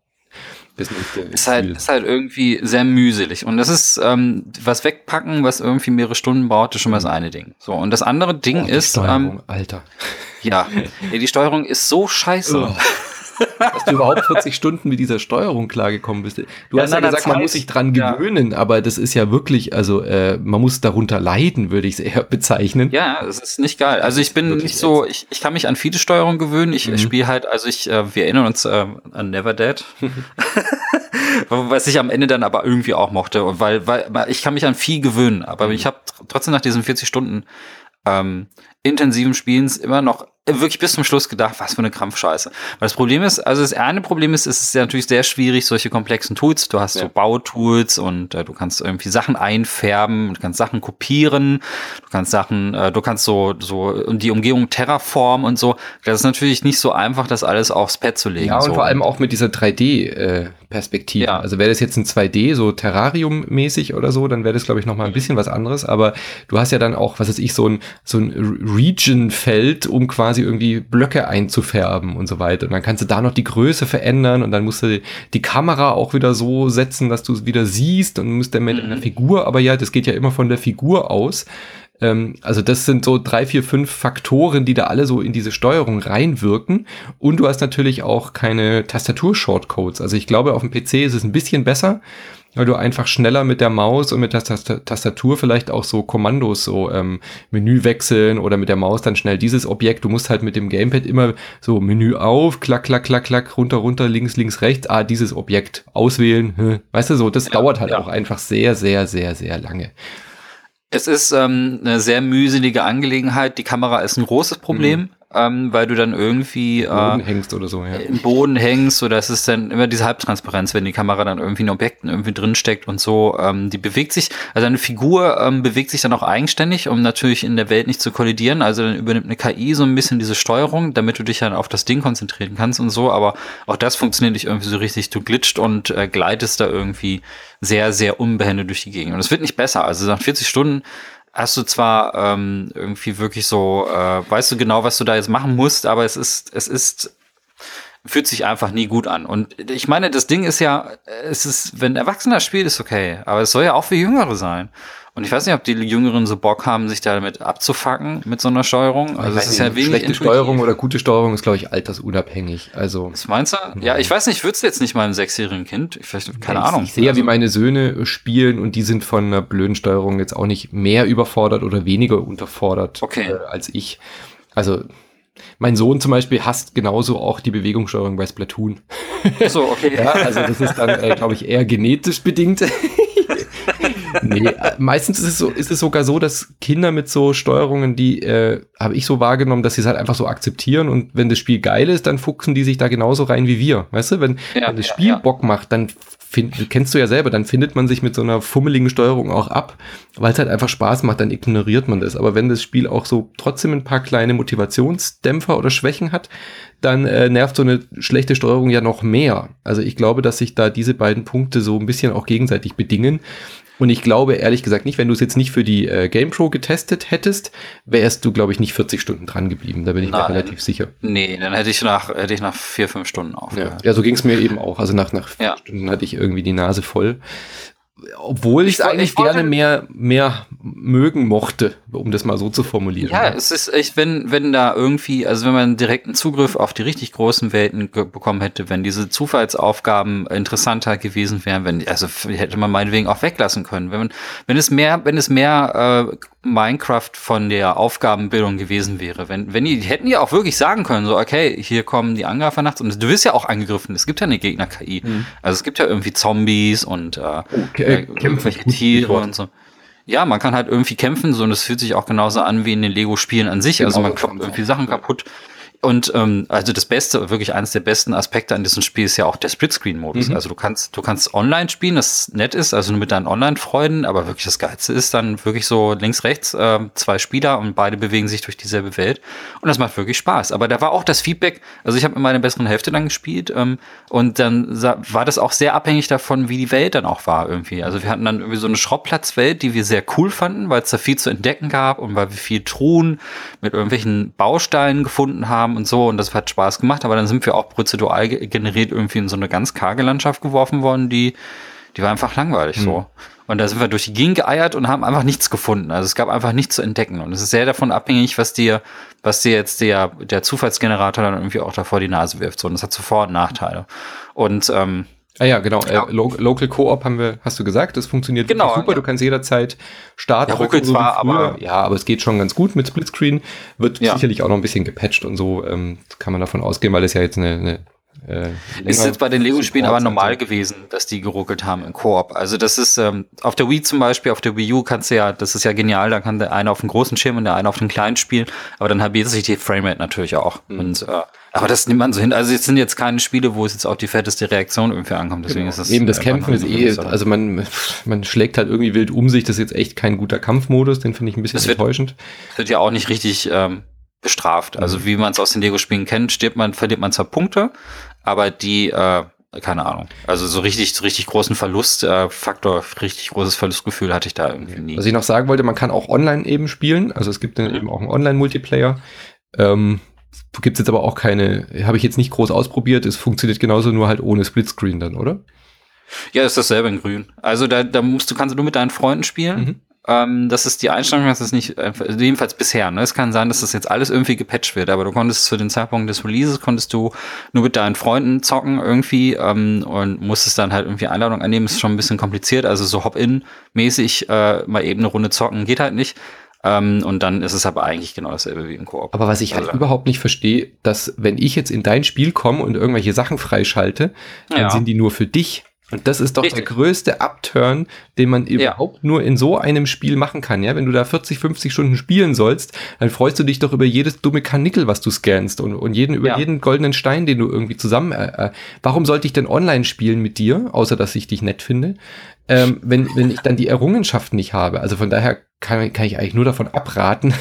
Ist halt irgendwie sehr mühselig. Und das ist was wegpacken, was irgendwie mehrere Stunden braucht, ist schon mal das eine Ding. So, und das andere Ding ist. Steuerung, Alter. Ja, die Steuerung ist so scheiße. Dass du überhaupt 40 Stunden mit dieser Steuerung klargekommen bist. Du hast ja gesagt, man muss sich dran gewöhnen, aber das ist ja wirklich, also man muss darunter leiden, würde ich es eher bezeichnen. Ja, es ist nicht geil. Also ich bin nicht so, ich kann mich an viele Steuerungen gewöhnen. Ich spiele halt, also wir erinnern uns an Never Dead. Was ich am Ende dann aber irgendwie auch mochte, weil ich kann mich an viel gewöhnen, aber ich habe trotzdem nach diesen 40 Stunden intensiven Spielens immer noch wirklich bis zum Schluss gedacht, was für eine Krampfscheiße. Weil das Problem ist, also das eine Problem ist, es ist ja natürlich sehr schwierig, solche komplexen Tools. Du hast so Bautools und du kannst irgendwie Sachen einfärben, du kannst Sachen kopieren, du kannst so die Umgebung terraformen und so. Das ist natürlich nicht so einfach, das alles aufs Pad zu legen. Ja, und so. Vor allem auch mit dieser 3D-Perspektive. Ja. Also wäre das jetzt ein 2D, so Terrarium-mäßig oder so, dann wäre das, glaube ich, noch mal ein bisschen was anderes. Aber du hast ja dann auch, was weiß ich, so ein Region-Feld, um quasi irgendwie Blöcke einzufärben und so weiter. Und dann kannst du da noch die Größe verändern und dann musst du die Kamera auch wieder so setzen, dass du es wieder siehst und musst dann mit einer Figur, aber ja, das geht ja immer von der Figur aus. Also das sind so 3, 4, 5 Faktoren, die da alle so in diese Steuerung reinwirken. Und du hast natürlich auch keine Tastatur-Shortcodes. Also ich glaube, auf dem PC ist es ein bisschen besser, weil du einfach schneller mit der Maus und mit der Tastatur vielleicht auch so Kommandos, so Menü wechseln oder mit der Maus dann schnell dieses Objekt. Du musst halt mit dem Gamepad immer so Menü auf, klack, klack, klack, klack, runter, runter, links, links, rechts, dieses Objekt auswählen. Weißt du so, das dauert halt auch einfach sehr, sehr, sehr, sehr lange. Es ist eine sehr mühselige Angelegenheit. Die Kamera ist ein großes Problem. weil du dann irgendwie Boden hängst oder so, ja. Im Boden hängst, oder es ist dann immer diese Halbtransparenz, wenn die Kamera dann irgendwie in Objekten irgendwie drin steckt und so. Die bewegt sich, also eine Figur bewegt sich dann auch eigenständig, um natürlich in der Welt nicht zu kollidieren. Also dann übernimmt eine KI so ein bisschen diese Steuerung, damit du dich dann auf das Ding konzentrieren kannst und so. Aber auch das funktioniert nicht irgendwie so richtig. Du glitscht und gleitest da irgendwie sehr, sehr unbehindert durch die Gegend. Und es wird nicht besser. Also nach 40 Stunden hast du zwar irgendwie wirklich so, weißt du genau, was du da jetzt machen musst, aber fühlt sich einfach nie gut an. Und ich meine, das Ding ist ja, wenn ein Erwachsener spielt, ist okay, aber es soll ja auch für Jüngere sein. Und ich weiß nicht, ob die Jüngeren so Bock haben, sich damit abzufacken mit so einer Steuerung. Also es ist ja wenig schlechte Steuerung oder gute Steuerung ist, glaube ich, altersunabhängig. Also, was meinst du? Ja, ich weiß nicht, würdest du jetzt nicht meinem 6-jährigen Kind? Keine Ahnung. Ich sehe ja, wie meine Söhne spielen und die sind von einer blöden Steuerung jetzt auch nicht mehr überfordert oder weniger unterfordert als ich. Also mein Sohn zum Beispiel hasst genauso auch die Bewegungssteuerung bei Splatoon. So, okay. Ja, also das ist dann, glaube ich, eher genetisch bedingt. Nee, meistens ist es sogar so, dass Kinder mit so Steuerungen, die habe ich so wahrgenommen, dass sie es halt einfach so akzeptieren, und wenn das Spiel geil ist, dann fuchsen die sich da genauso rein wie wir. Weißt du, wenn das Spiel Bock macht, dann kennst du ja selber, dann findet man sich mit so einer fummeligen Steuerung auch ab, weil es halt einfach Spaß macht, dann ignoriert man das. Aber wenn das Spiel auch so trotzdem ein paar kleine Motivationsdämpfer oder Schwächen hat, dann nervt so eine schlechte Steuerung ja noch mehr. Also ich glaube, dass sich da diese beiden Punkte so ein bisschen auch gegenseitig bedingen. Und ich glaube, ehrlich gesagt nicht, wenn du es jetzt nicht für die GamePro getestet hättest, wärst du, glaube ich, nicht 40 Stunden dran geblieben. Da bin ich mir relativ sicher. Nee, dann hätte ich nach 4-5 Stunden aufgehört. Ja, so ging es mir eben auch. Also nach 4 Stunden hatte ich irgendwie die Nase voll. Obwohl ich es eigentlich gerne mehr mögen mochte, um das mal so zu formulieren. Ja, es ist echt, wenn da irgendwie, also wenn man direkten Zugriff auf die richtig großen Welten bekommen hätte, wenn diese Zufallsaufgaben interessanter gewesen wären, hätte man meinetwegen auch weglassen können. Wenn es mehr Minecraft von der Aufgabenbildung gewesen wäre, wenn die hätten ja auch wirklich sagen können, so, okay, hier kommen die Angreifer nachts, und du wirst ja auch angegriffen, es gibt ja eine Gegner-KI. Also es gibt ja irgendwie Zombies und irgendwelche Tiere und so. Ja, man kann halt irgendwie kämpfen, so, und es fühlt sich auch genauso an wie in den Lego-Spielen an sich. Also man kloppt irgendwie Sachen kaputt. Und also das Beste, wirklich eines der besten Aspekte an diesem Spiel ist ja auch der Splitscreen-Modus. Also du kannst online spielen, das nett ist, also nur mit deinen Online-Freunden, aber wirklich das Geilste ist dann wirklich so links, rechts 2 Spieler und beide bewegen sich durch dieselbe Welt. Und das macht wirklich Spaß. Aber da war auch das Feedback, also ich habe mit meiner besseren Hälfte dann gespielt und dann war das auch sehr abhängig davon, wie die Welt dann auch war irgendwie. Also wir hatten dann irgendwie so eine Schrottplatzwelt, die wir sehr cool fanden, weil es da viel zu entdecken gab und weil wir viel Truhen mit irgendwelchen Bausteinen gefunden haben und so, und das hat Spaß gemacht, aber dann sind wir auch prozedural generiert irgendwie in so eine ganz karge Landschaft geworfen worden, die war einfach langweilig so. Und da sind wir durch die Gegend geeiert und haben einfach nichts gefunden. Also es gab einfach nichts zu entdecken, und es ist sehr davon abhängig, was dir jetzt der Zufallsgenerator dann irgendwie auch da vor die Nase wirft. So, und das hat sofort Nachteile. Und ja, genau. Local Co-op hast du gesagt, das funktioniert super. Ja. Du kannst jederzeit starten. Ja, ruckelt zwar, aber aber es geht schon ganz gut mit Splitscreen. Wird sicherlich auch noch ein bisschen gepatcht und so. Kann man davon ausgehen, weil es ja jetzt ist jetzt bei den Lego-Spielen aber normal gewesen, dass die geruckelt haben im Koop. Also das ist auf der Wii zum Beispiel, auf der Wii U kannst du ja, das ist ja genial, da kann der eine auf dem großen Schirm und der eine auf dem kleinen spielen, aber dann halbiert sich die Framerate natürlich auch. Und aber das nimmt man so hin. Also es sind jetzt keine Spiele, wo es jetzt auch die fetteste Reaktion irgendwie ankommt. Deswegen ist das eben das Kämpfen ist also man schlägt halt irgendwie wild um sich. Das ist jetzt echt kein guter Kampfmodus. Den finde ich ein bisschen enttäuschend. Das wird ja auch nicht richtig bestraft. Also wie man es aus den Lego-Spielen kennt, verliert man zwar Punkte, aber die keine Ahnung. Also so richtig großen Verlustfaktor, richtig großes Verlustgefühl hatte ich da irgendwie nie. Was ich noch sagen wollte, man kann auch online eben spielen. Also es gibt dann eben auch einen Online-Multiplayer. Gibt es jetzt aber auch keine, habe ich jetzt nicht groß ausprobiert. Es funktioniert genauso, nur halt ohne Splitscreen dann, oder? Ja, ist dasselbe in grün. Also da kannst du nur mit deinen Freunden spielen. Das ist die Einstellung, das ist nicht, jedenfalls bisher, ne? Es kann sein, dass das jetzt alles irgendwie gepatcht wird, aber du konntest zu den Zeitpunkt des Releases, nur mit deinen Freunden zocken irgendwie und musstest dann halt irgendwie Einladung annehmen, ist schon ein bisschen kompliziert, also so Hop-In-mäßig mal eben eine Runde zocken geht halt nicht. Und dann ist es aber eigentlich genau dasselbe wie im Koop. Aber was ich halt überhaupt nicht verstehe, dass wenn ich jetzt in dein Spiel komme und irgendwelche Sachen freischalte, dann sind die nur für dich. Und das ist doch der größte Upturn, den man überhaupt nur in so einem Spiel machen kann. Ja, wenn du da 40, 50 Stunden spielen sollst, dann freust du dich doch über jedes dumme Karnickel, was du scannst und über jeden goldenen Stein, den du irgendwie zusammen. Warum sollte ich denn online spielen mit dir, außer dass ich dich nett finde, wenn ich dann die Errungenschaften nicht habe? Also von daher kann ich eigentlich nur davon abraten,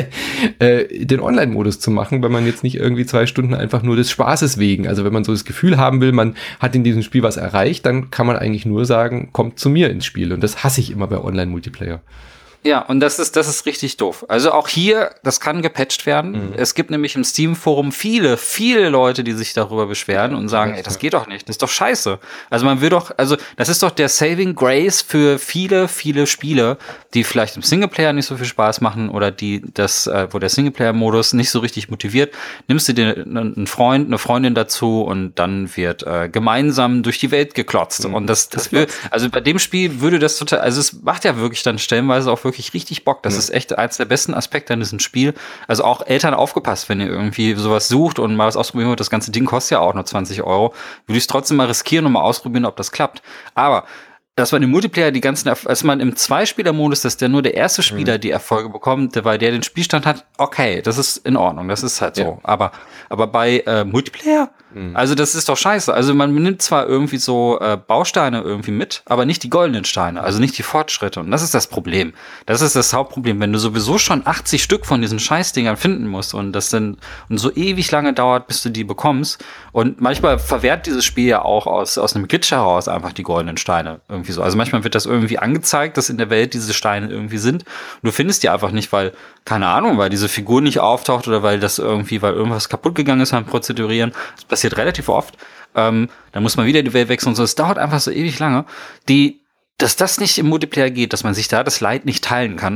den Online-Modus zu machen, wenn man jetzt nicht irgendwie 2 Stunden einfach nur des Spaßes wegen. Also wenn man so das Gefühl haben will, man hat in diesem Spiel was erreicht, dann kann man eigentlich nur sagen, kommt zu mir ins Spiel. Und das hasse ich immer bei Online-Multiplayer. Ja, und das ist richtig doof. Also auch hier, das kann gepatcht werden. Es gibt nämlich im Steam-Forum viele Leute, die sich darüber beschweren und sagen, ey, das geht doch nicht, das ist doch scheiße. Also das ist doch der Saving Grace für viele Spiele, die vielleicht im Singleplayer nicht so viel Spaß machen oder wo der Singleplayer-Modus nicht so richtig motiviert. Nimmst du dir einen Freund, eine Freundin dazu und dann wird gemeinsam durch die Welt geklotzt. Und also bei dem Spiel würde das total, also es macht ja wirklich dann stellenweise auch wirklich richtig Bock. Das ist echt eins der besten Aspekte an diesem Spiel. Also auch Eltern aufgepasst, wenn ihr irgendwie sowas sucht und mal was ausprobieren wollt. Das ganze Ding kostet ja auch nur 20 Euro. Würde ich es trotzdem mal riskieren und mal ausprobieren, ob das klappt. Aber dass man im Multiplayer als man im Zweispieler-Modus, dass nur der erste Spieler die Erfolge bekommt, weil der den Spielstand hat, okay, das ist in Ordnung, das ist halt so. Aber bei Multiplayer, also das ist doch scheiße. Also man nimmt zwar irgendwie so Bausteine irgendwie mit, aber nicht die goldenen Steine, also nicht die Fortschritte. Und das ist das Problem. Das ist das Hauptproblem, wenn du sowieso schon 80 Stück von diesen Scheißdingern finden musst und das dann so ewig lange dauert, bis du die bekommst. Und manchmal verwehrt dieses Spiel ja auch aus einem Glitch heraus einfach die goldenen Steine. Irgendwie so. Also manchmal wird das irgendwie angezeigt, dass in der Welt diese Steine irgendwie sind. Und du findest die einfach nicht, weil, keine Ahnung, weil diese Figur nicht auftaucht oder weil irgendwas kaputt gegangen ist beim Prozedurieren. Das passiert relativ oft. Dann muss man wieder die Welt wechseln und so. Es dauert einfach so ewig lange. Dass das nicht im Multiplayer geht, dass man sich da das Leid nicht teilen kann.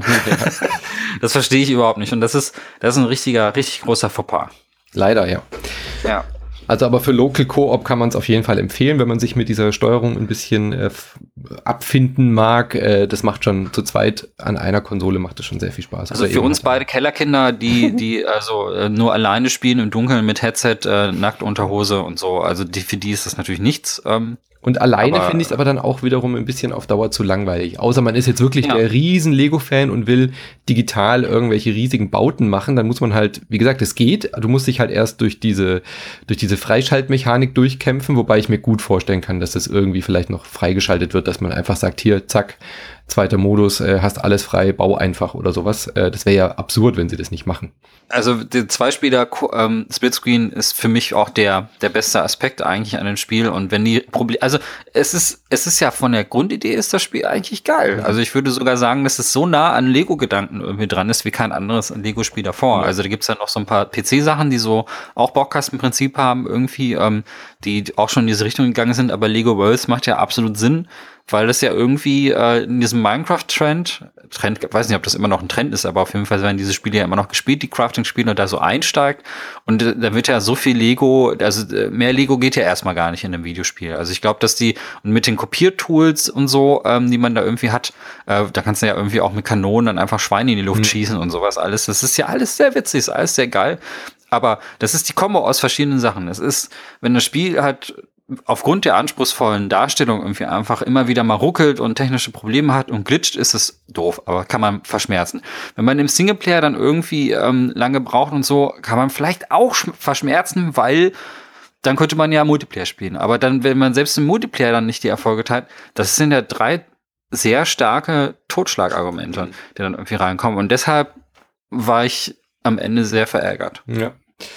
Das verstehe ich überhaupt nicht. Und das ist ein richtig großer Fauxpas. Leider, ja. Ja. Also aber für Local Co-op kann man es auf jeden Fall empfehlen, wenn man sich mit dieser Steuerung ein bisschen abfinden mag. Das macht schon zu zweit an einer Konsole, macht das schon sehr viel Spaß. Also für uns beide Kellerkinder, die also nur alleine spielen im Dunkeln mit Headset, nackt unter Hose und so, also für die ist das natürlich nichts. Und alleine finde ich es aber dann auch wiederum ein bisschen auf Dauer zu langweilig. Außer man ist jetzt wirklich der riesen Lego-Fan und will digital irgendwelche riesigen Bauten machen, dann muss man halt, wie gesagt, es geht. Du musst dich halt erst durch diese Freischaltmechanik durchkämpfen, wobei ich mir gut vorstellen kann, dass das irgendwie vielleicht noch freigeschaltet wird, dass man einfach sagt, hier, zack, zweiter Modus, hast alles frei, bau einfach oder sowas. Das wäre ja absurd, wenn sie das nicht machen. Also der Zweispieler Splitscreen ist für mich auch der beste Aspekt eigentlich an dem Spiel. Und wenn die Probleme, also es ist ja von der Grundidee ist das Spiel eigentlich geil. Also ich würde sogar sagen, dass es so nah an Lego-Gedanken irgendwie dran ist wie kein anderes Lego-Spiel davor. Also da gibt's ja noch so ein paar PC-Sachen, die so auch Baukastenprinzip haben irgendwie, die auch schon in diese Richtung gegangen sind. Aber Lego Worlds macht ja absolut Sinn, weil das ja irgendwie in diesem Minecraft-Trend, weiß nicht, ob das immer noch ein Trend ist, aber auf jeden Fall werden diese Spiele ja immer noch gespielt, die Crafting-Spiele, und da so einsteigt. Und da wird ja so viel Lego, also mehr Lego geht ja erstmal gar nicht in einem Videospiel. Also ich glaube, dass und mit den Kopiertools und so, die man da irgendwie hat, da kannst du ja irgendwie auch mit Kanonen dann einfach Schweine in die Luft schießen und sowas alles. Das ist ja alles sehr witzig, ist alles sehr geil. Aber das ist die Kombo aus verschiedenen Sachen. Es ist, wenn das Spiel halt aufgrund der anspruchsvollen Darstellung irgendwie einfach immer wieder mal ruckelt und technische Probleme hat und glitscht, ist es doof, aber kann man verschmerzen. Wenn man im Singleplayer dann irgendwie lange braucht und so, kann man vielleicht auch verschmerzen, weil dann könnte man ja Multiplayer spielen. Aber dann, wenn man selbst im Multiplayer dann nicht die Erfolge hat, das sind ja 3 sehr starke Totschlagargumente, die dann irgendwie reinkommen. Und deshalb war ich am Ende sehr verärgert. Ja.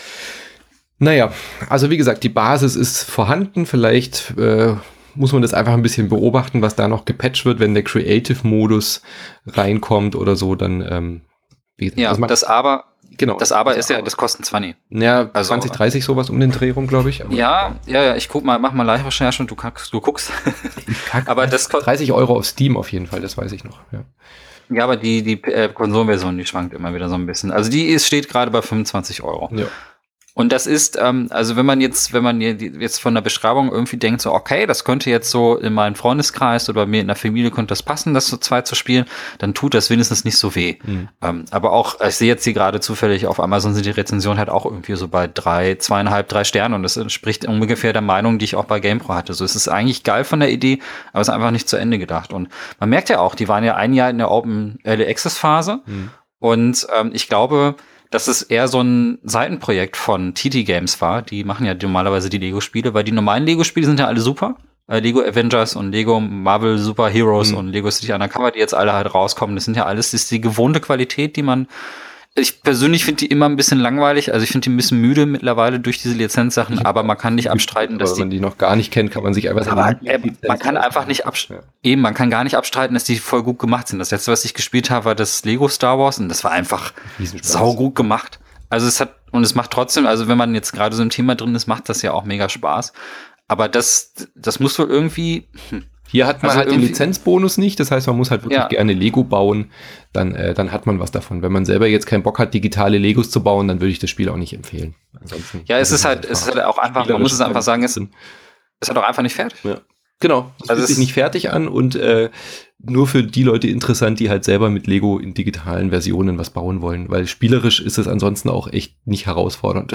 Naja, also wie gesagt, die Basis ist vorhanden. Vielleicht muss man das einfach ein bisschen beobachten, was da noch gepatcht wird, wenn der Creative-Modus reinkommt oder so, dann wie gesagt, ja, das Aber genau, das Aber ist ja, das kostet 20. Ja, also 20, 30 sowas um den Dreh rum, glaube ich. Aber ja, ich mach mal Live-Recherche und du guckst. Aber das kostet 30 Euro auf Steam auf jeden Fall, das weiß ich noch, ja. Ja, aber die Konsolenversion, die schwankt immer wieder so ein bisschen. Also die steht gerade bei 25 Euro. Ja. Und das ist, also wenn man jetzt von der Beschreibung irgendwie denkt, so, okay, das könnte jetzt so in meinem Freundeskreis oder bei mir in der Familie könnte das passen, das so 2 zu spielen, dann tut das wenigstens nicht so weh. Aber auch, ich sehe jetzt hier gerade zufällig auf Amazon sind die Rezensionen halt auch irgendwie so bei 2,5, 3 Sterne und das entspricht ungefähr der Meinung, die ich auch bei GamePro hatte. So, es ist eigentlich geil von der Idee, aber es ist einfach nicht zu Ende gedacht. Und man merkt ja auch, die waren ja ein Jahr in der Open Early Access Phase und ich glaube, dass es eher so ein Seitenprojekt von TT Games war. Die machen ja normalerweise die Lego-Spiele, weil die normalen Lego-Spiele sind ja alle super. Lego Avengers und Lego Marvel Super Heroes und Lego City Undercover, die jetzt alle halt rauskommen. Das sind ja alles, das ist die gewohnte Qualität, die man ich persönlich finde die immer ein bisschen langweilig, also ich finde die ein bisschen müde mittlerweile durch diese Lizenzsachen, aber man kann nicht abstreiten, dass wenn man die noch gar nicht kennt, kann man sich einfach sagen, man kann einfach nicht man kann gar nicht abstreiten, dass die voll gut gemacht sind. Das letzte, was ich gespielt habe, war das Lego Star Wars und das war einfach saugut gemacht. Also es macht trotzdem, also wenn man jetzt gerade so im Thema drin ist, macht das ja auch mega Spaß. Aber das muss wohl irgendwie hier hat man halt den Lizenzbonus nicht, das heißt, man muss halt wirklich gerne Lego bauen, dann hat man was davon. Wenn man selber jetzt keinen Bock hat, digitale Legos zu bauen, dann würde ich das Spiel auch nicht empfehlen. Ansonsten es ist halt auch einfach, man muss es einfach sagen, es ist halt auch einfach nicht fertig. Ja. Genau, es fühlt sich nicht fertig an und nur für die Leute interessant, die halt selber mit Lego in digitalen Versionen was bauen wollen, weil spielerisch ist es ansonsten auch echt nicht herausfordernd.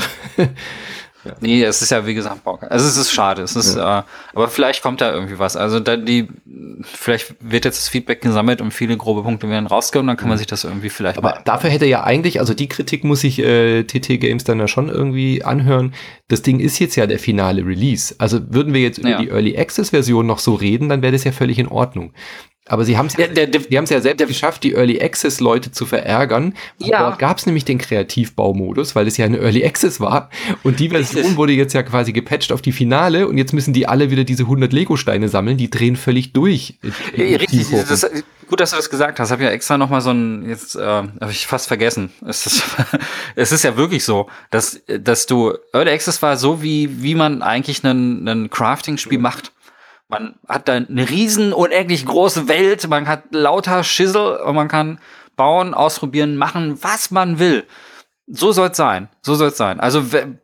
Ja. Nee, es ist ja, wie gesagt, also es ist schade. Es ist, aber vielleicht kommt da irgendwie was. Also vielleicht wird jetzt das Feedback gesammelt und viele grobe Punkte werden rausgekommen, dann kann man sich das irgendwie vielleicht aber dafür hätte ja eigentlich, also die Kritik muss sich TT Games dann ja schon irgendwie anhören. Das Ding ist jetzt ja der finale Release. Also würden wir jetzt über die Early Access Version noch so reden, dann wäre das ja völlig in Ordnung. Aber sie haben es ja selbst geschafft, die Early Access Leute zu verärgern. Dort gab es nämlich den Kreativbaumodus, weil es ja eine Early Access war. Und die Version wurde jetzt ja quasi gepatcht auf die Finale. Und jetzt müssen die alle wieder diese 100 Lego-Steine sammeln. Die drehen völlig durch. Richtig, gut, dass du das gesagt hast. Ich habe ja extra noch mal so habe ich fast vergessen. Es ist ja wirklich so, dass du, Early Access war so, wie man eigentlich einen Crafting-Spiel macht. Man hat da eine riesen, unendlich große Welt, man hat lauter Schissel und man kann bauen, ausprobieren, machen, was man will. So soll es sein. Also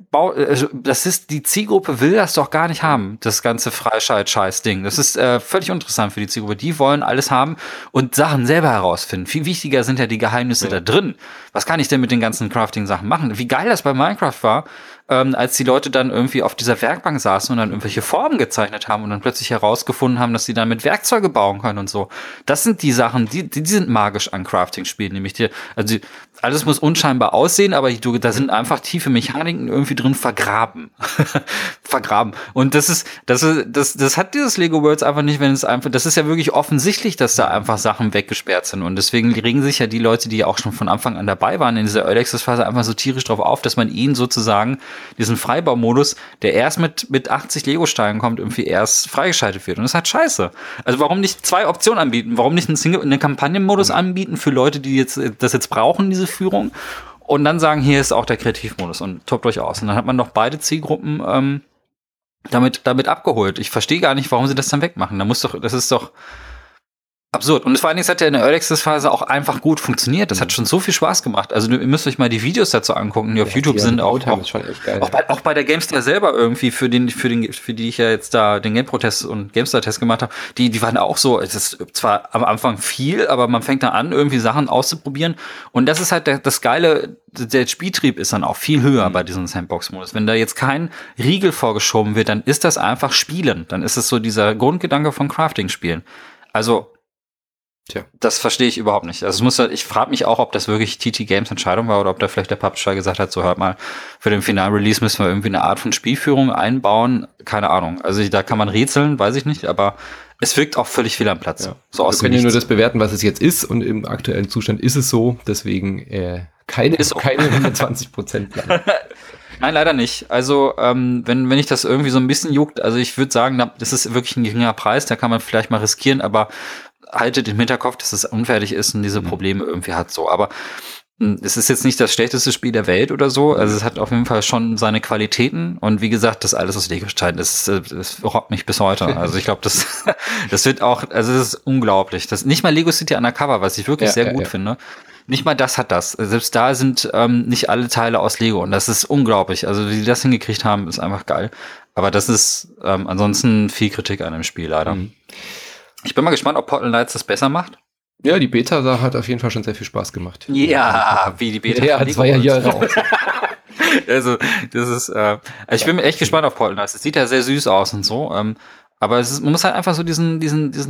das ist, die Zielgruppe will das doch gar nicht haben, das ganze Freischalt-Scheiß-Ding. Das ist völlig interessant für die Zielgruppe. Die wollen alles haben und Sachen selber herausfinden. Viel wichtiger sind ja die Geheimnisse da drin. Was kann ich denn mit den ganzen Crafting-Sachen machen? Wie geil das bei Minecraft war, als die Leute dann irgendwie auf dieser Werkbank saßen und dann irgendwelche Formen gezeichnet haben und dann plötzlich herausgefunden haben, dass sie dann mit Werkzeuge bauen können und so. Das sind die Sachen, die sind magisch an Crafting-Spielen, nämlich alles muss unscheinbar aussehen, aber da sind einfach tiefe Mechaniken irgendwie drin vergraben. Und das hat dieses Lego Worlds einfach nicht, wenn es einfach, das ist ja wirklich offensichtlich, dass da einfach Sachen weggesperrt sind. Und deswegen regen sich ja die Leute, die ja auch schon von Anfang an dabei waren in dieser Early Access Phase, einfach so tierisch drauf auf, dass man ihnen sozusagen diesen Freibaumodus, der erst mit 80 Lego-Steinen kommt, irgendwie erst freigeschaltet wird. Und das ist halt scheiße. Also warum nicht 2 Optionen anbieten? Warum nicht einen Kampagnenmodus anbieten für Leute, die das jetzt brauchen, diese Führung? Und dann sagen, hier ist auch der Kreativmodus und tobt euch aus. Und dann hat man doch beide Zielgruppen damit abgeholt. Ich verstehe gar nicht, warum sie das dann wegmachen. Das ist doch absurd. Und vor allen Dingen hat ja in der Early Access Phase auch einfach gut funktioniert. Das hat schon so viel Spaß gemacht. Also ihr müsst euch mal die Videos dazu angucken, die auf YouTube sind. Auch bei der GameStar selber irgendwie, für die ich ja jetzt da den GamePro-Test und GameStar-Test gemacht habe, die waren auch so, es ist zwar am Anfang viel, aber man fängt da an, irgendwie Sachen auszuprobieren. Und das ist halt das Geile, der Spieltrieb ist dann auch viel höher bei diesem Sandbox-Modus. Wenn da jetzt kein Riegel vorgeschoben wird, dann ist das einfach Spielen. Dann ist es so dieser Grundgedanke von Crafting-Spielen. Also das verstehe ich überhaupt nicht. Also ich frage mich auch, ob das wirklich TT Games Entscheidung war oder ob da vielleicht der Publisher gesagt hat, so hört mal, für den Final-Release müssen wir irgendwie eine Art von Spielführung einbauen. Keine Ahnung. Also da kann man rätseln, weiß ich nicht, aber es wirkt auch völlig fehl am Platz. Ja. So wir können ja nur das bewerten, was es jetzt ist und im aktuellen Zustand ist es so. Deswegen keine 120%. Nein, leider nicht. Also wenn ich das irgendwie so ein bisschen juckt, also ich würde sagen, das ist wirklich ein geringer Preis, da kann man vielleicht mal riskieren, aber haltet im Hinterkopf, dass es unfertig ist und diese Probleme irgendwie hat so. Aber es ist jetzt nicht das schlechteste Spiel der Welt oder so. Also es hat auf jeden Fall schon seine Qualitäten. Und wie gesagt, das alles aus Lego-Steinen, das rockt mich bis heute. Also ich glaube, das wird auch, also das ist unglaublich. Nicht mal Lego City Undercover, was ich wirklich sehr gut finde. nicht mal das hat das. Selbst da sind nicht alle Teile aus Lego und das ist unglaublich. Also wie die das hingekriegt haben, ist einfach geil. Aber das ist ansonsten viel Kritik an dem Spiel leider. Ich bin mal gespannt, ob Portal Knights das besser macht. Ja, die Beta da hat auf jeden Fall schon sehr viel Spaß gemacht. Ja, wie die Beta. Ja, das war ja hier raus. Also, das ist, ich bin echt gespannt auf Portal Knights. Es sieht ja sehr süß aus und so. Aber man muss halt einfach so diesen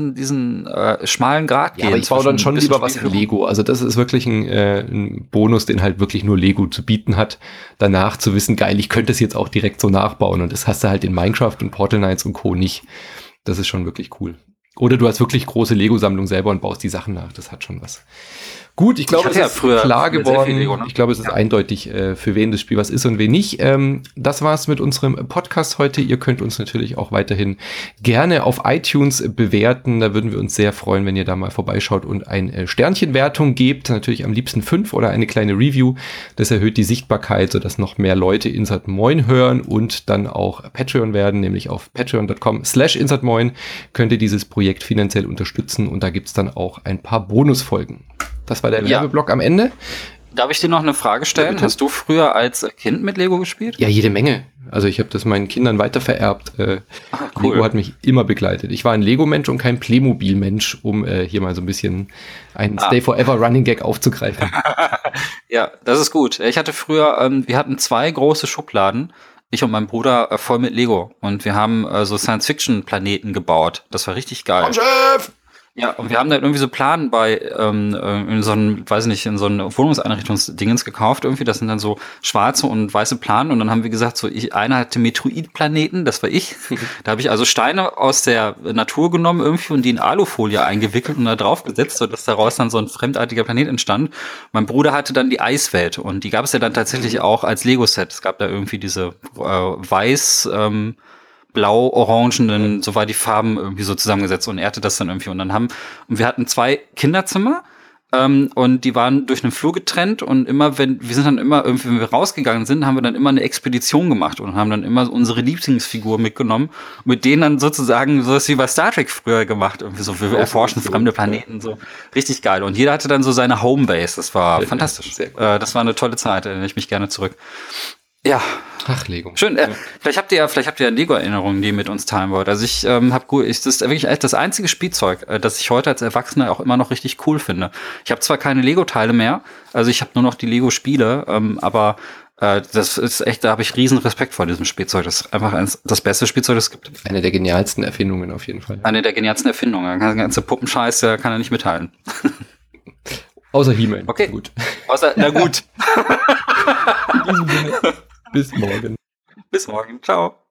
schmalen Grat gehen. Ja, aber ich baue dann schon lieber was in Lego. Also das ist wirklich ein Bonus, den halt wirklich nur Lego zu bieten hat. Danach zu wissen, geil, ich könnte es jetzt auch direkt so nachbauen. Und das hast du halt in Minecraft und Portal Knights und Co. nicht. Das ist schon wirklich cool. Oder du hast wirklich große Lego-Sammlung selber und baust die Sachen nach. Das hat schon was. Gut, ich glaube, es ist klar geworden. Lego, ne? Ich glaube, es ist eindeutig, für wen das Spiel was ist und wen nicht. Das war's mit unserem Podcast heute. Ihr könnt uns natürlich auch weiterhin gerne auf iTunes bewerten. Da würden wir uns sehr freuen, wenn ihr da mal vorbeischaut und eine Sternchenwertung gebt. Natürlich am liebsten 5 oder eine kleine Review. Das erhöht die Sichtbarkeit, sodass noch mehr Leute Insert Moin hören und dann auch Patreon werden. Nämlich auf patreon.com/InsertMoin könnt ihr dieses Projekt finanziell unterstützen. Und da gibt's dann auch ein paar Bonusfolgen. Das war der Werbeblock am Ende. Darf ich dir noch eine Frage stellen? Ja, hast du früher als Kind mit Lego gespielt? Ja, jede Menge. Also ich habe das meinen Kindern weitervererbt. Cool. Lego hat mich immer begleitet. Ich war ein Lego-Mensch und kein Playmobil-Mensch, um hier mal so ein bisschen einen Stay Forever Running Gag aufzugreifen. Ja, das ist gut. Ich hatte früher, wir hatten 2 große Schubladen. Ich und mein Bruder voll mit Lego. Und wir haben so Science-Fiction-Planeten gebaut. Das war richtig geil. Komm, Chef! Ja, und wir haben dann irgendwie so Planen bei in so einem, weiß nicht, in so einem Wohnungseinrichtungsdingens gekauft irgendwie. Das sind dann so schwarze und weiße Planen. Und dann haben wir gesagt, so einer hatte Metroid-Planeten, das war ich. Da habe ich also Steine aus der Natur genommen irgendwie und die in Alufolie eingewickelt und da drauf gesetzt, sodass daraus dann so ein fremdartiger Planet entstand. Mein Bruder hatte dann die Eiswelt und die gab es ja dann tatsächlich auch als Lego-Set. Es gab da irgendwie diese blau-orangenen, so war die Farben irgendwie so zusammengesetzt und er hatte das dann irgendwie. Und wir hatten 2 Kinderzimmer und die waren durch einen Flur getrennt und wenn wir rausgegangen sind, haben wir dann immer eine Expedition gemacht und haben dann immer unsere Lieblingsfigur mitgenommen und mit denen dann sozusagen sowas wie bei Star Trek früher gemacht. Irgendwie so, wir erforschen fremde Planeten, so. Richtig geil. Und jeder hatte dann so seine Homebase. Das war fantastisch. Das war eine tolle Zeit, da erinnere ich mich gerne zurück. Ja. Ach, Lego. Schön. Vielleicht habt ihr Lego-Erinnerungen, die ihr mit uns teilen wollt. Also das ist wirklich echt das einzige Spielzeug, das ich heute als Erwachsener auch immer noch richtig cool finde. Ich habe zwar keine Lego-Teile mehr, also ich habe nur noch die Lego-Spiele, aber das ist echt, da habe ich riesen Respekt vor diesem Spielzeug. Das ist einfach das beste Spielzeug, das es gibt. Eine der genialsten Erfindungen auf jeden Fall. Eine der genialsten Erfindungen. Der ganze Puppenscheiß, der kann er nicht mithalten. Außer He-Man. Okay. Gut. Na gut. In diesem Sinne. Bis morgen. Bis morgen. Ciao.